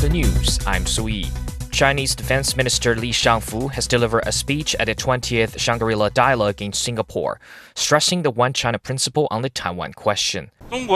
the news, I'm Su Yi. Chinese Defense Minister Li Shangfu has delivered a speech at the 20th Shangri-La Dialogue in Singapore, stressing the One China principle on the Taiwan question.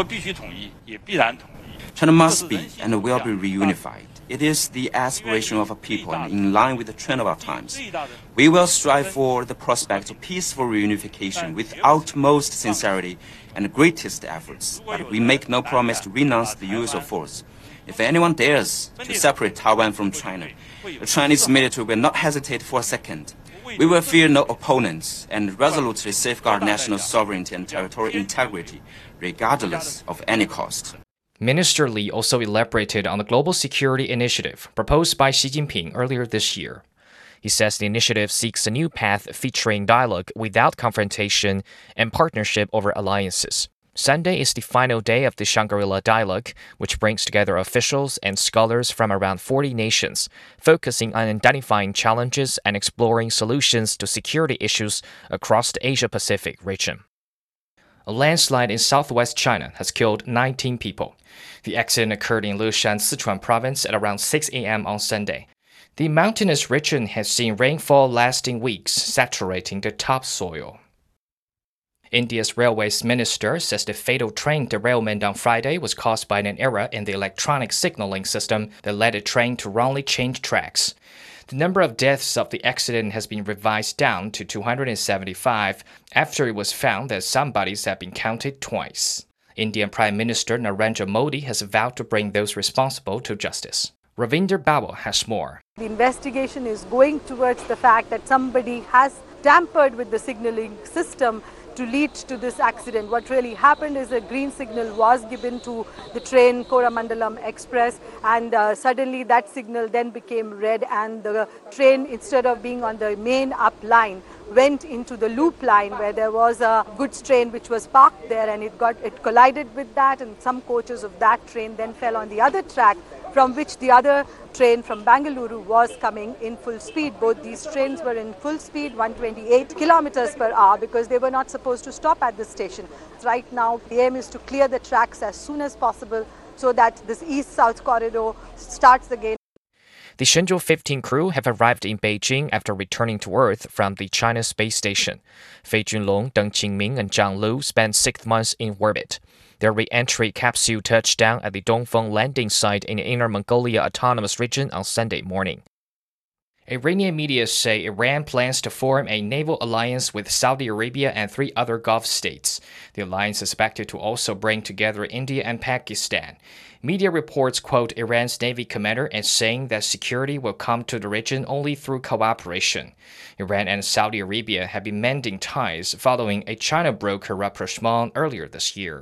China must be and will be reunified. It is the aspiration of our people and in line with the trend of our times. We will strive for the prospect of peaceful reunification with utmost sincerity and greatest efforts. But we make no promise to renounce the use of force. If anyone dares to separate Taiwan from China, the Chinese military will not hesitate for a second. We will fear no opponents and resolutely safeguard national sovereignty and territorial integrity, regardless of any cost. Minister Li also elaborated on the Global Security Initiative proposed by Xi Jinping earlier this year. He says the initiative seeks a new path featuring dialogue without confrontation and partnership over alliances. Sunday is the final day of the Shangri-La Dialogue, which brings together officials and scholars from around 40 nations, focusing on identifying challenges and exploring solutions to security issues across the Asia-Pacific region. A landslide in southwest China has killed 19 people. The accident occurred in Leshan, Sichuan province at around 6 a.m. on Sunday. The mountainous region has seen rainfall lasting weeks, saturating the topsoil. India's railways minister says the fatal train derailment on Friday was caused by an error in the electronic signaling system that led the train to wrongly change tracks. The number of deaths of the accident has been revised down to 275 after it was found that some bodies have been counted twice. Indian Prime Minister Narendra Modi has vowed to bring those responsible to justice. Ravinder Babel has more. The investigation is going towards the fact that somebody has tampered with the signaling system to lead to this accident. What really happened is a green signal was given to the train Koromandalam Express, and suddenly that signal then became red, and the train, instead of being on the main up line, went into the loop line where there was a goods train which was parked there, and it collided with that, and some coaches of that train then fell on the other track from which the other train from Bangalore was coming in full speed. Both these trains were in full speed, 128 kilometers per hour, because they were not supposed to stop at the station. Right now, the aim is to clear the tracks as soon as possible so that this east-south corridor starts again. The Shenzhou 15 crew have arrived in Beijing after returning to Earth from the China space station. Fei Junlong, Deng Qingming, and Zhang Lu spent 6 months in orbit. Their re-entry capsule touched down at the Dongfeng landing site in the Inner Mongolia Autonomous Region on Sunday morning. Iranian media say Iran plans to form a naval alliance with Saudi Arabia and 3 other Gulf states. The alliance is expected to also bring together India and Pakistan. Media reports quote Iran's Navy commander as saying that security will come to the region only through cooperation. Iran and Saudi Arabia have been mending ties following a China broker rapprochement earlier this year.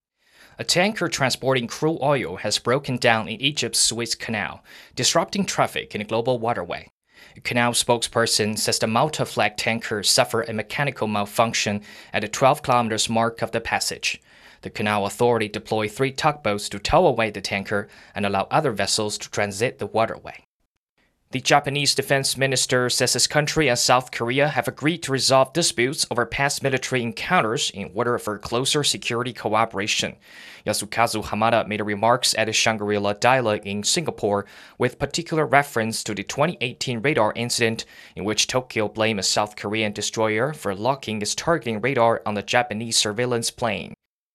A tanker transporting crude oil has broken down in Egypt's Suez Canal, disrupting traffic in a global waterway. A canal spokesperson says the Malta-flagged tanker suffered a mechanical malfunction at the 12 kilometers mark of the passage. The Canal Authority deployed 3 tugboats to tow away the tanker and allow other vessels to transit the waterway. The Japanese defense minister says his country and South Korea have agreed to resolve disputes over past military encounters in order for closer security cooperation. Yasukazu Hamada made remarks at the Shangri-La Dialogue in Singapore with particular reference to the 2018 radar incident in which Tokyo blamed a South Korean destroyer for locking its targeting radar on the Japanese surveillance plane.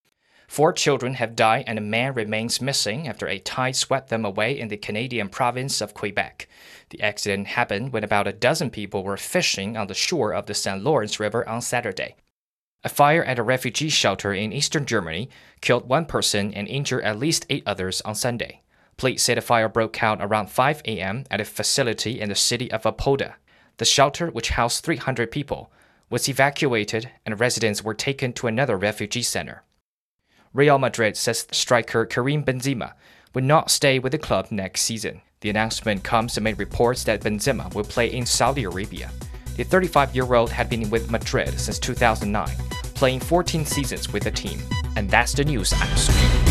4 children have died and a man remains missing after a tide swept them away in the Canadian province of Quebec. The accident happened when about a dozen people were fishing on the shore of the St. Lawrence River on Saturday. A fire at a refugee shelter in eastern Germany killed 1 person and injured at least 8 others on Sunday. Police said a fire broke out around 5 a.m. at a facility in the city of Apolda. The shelter, which housed 300 people, was evacuated and residents were taken to another refugee center. Real Madrid says striker Karim Benzema will not stay with the club next season. The announcement comes amid reports that Benzema will play in Saudi Arabia. The 35-year-old had been with Madrid since 2009, playing 14 seasons with the team. And that's the news I'm speaking.